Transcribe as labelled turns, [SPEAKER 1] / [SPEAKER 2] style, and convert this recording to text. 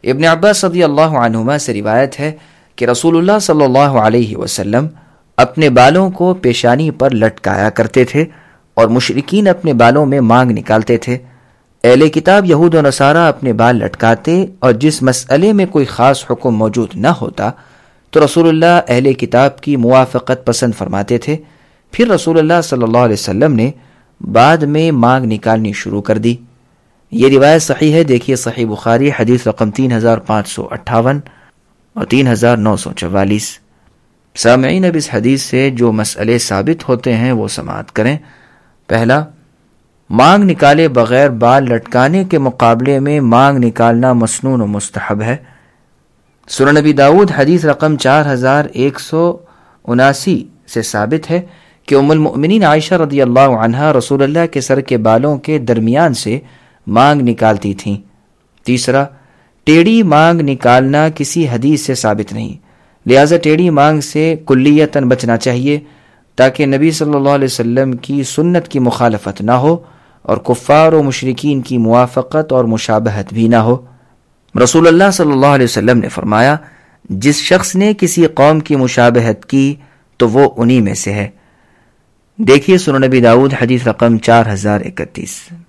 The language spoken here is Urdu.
[SPEAKER 1] ابن عباس رضی اللہ عنہما سے روایت ہے کہ رسول اللہ صلی اللہ علیہ وسلم اپنے بالوں کو پیشانی پر لٹکایا کرتے تھے اور مشرکین اپنے بالوں میں مانگ نکالتے تھے۔ اہل کتاب یہود و نصارہ اپنے بال لٹکاتے اور جس مسئلے میں کوئی خاص حکم موجود نہ ہوتا تو رسول اللہ اہل کتاب کی موافقت پسند فرماتے تھے۔ پھر رسول اللہ صلی اللہ علیہ وسلم نے بعد میں مانگ نکالنی شروع کر دی۔ یہ روایت صحیح ہے، دیکھیے صحیح بخاری حدیث رقم 3558 اور 3944۔ سامعین، اب اس حدیث سے جو مسئلے ثابت ہوتے ہیں وہ سماعت کریں۔ پہلا، مانگ نکالے بغیر بال لٹکانے کے مقابلے میں مانگ نکالنا مسنون و مستحب ہے۔ سنن نبی داؤد حدیث رقم 4179 سے ثابت ہے کہ ام المؤمنین عائشہ رضی اللہ عنہا رسول اللہ کے سر کے بالوں کے درمیان سے مانگ نکالتی تھیں۔ تیسرا، ٹیڑھی مانگ نکالنا کسی حدیث سے ثابت نہیں، لہذا ٹیڑھی مانگ سے کلیتاً بچنا چاہیے تاکہ نبی صلی اللہ علیہ وسلم کی سنت کی مخالفت نہ ہو اور کفار و مشرکین کی موافقت اور مشابہت بھی نہ ہو۔ رسول اللہ صلی اللہ علیہ وسلم نے فرمایا، جس شخص نے کسی قوم کی مشابہت کی تو وہ انہی میں سے ہے۔ دیکھیے سنن نبی داؤد حدیث رقم 4031۔